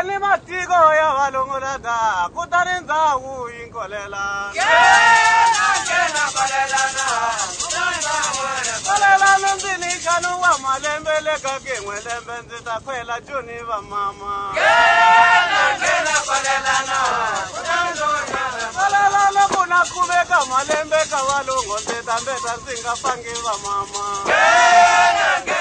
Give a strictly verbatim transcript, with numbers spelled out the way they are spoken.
ni matiko ya valongolada kutani ndhawu yinkolela Kena kena kolelana kolelana ndzini kanu wa malembe le ka ken'we lembe ndzi ta khwela joni va mama Kena kena kolelana kolelana ku na khuveka malembe ka valongo ndzi ta mbeta ndzi nga fangi va mama Kena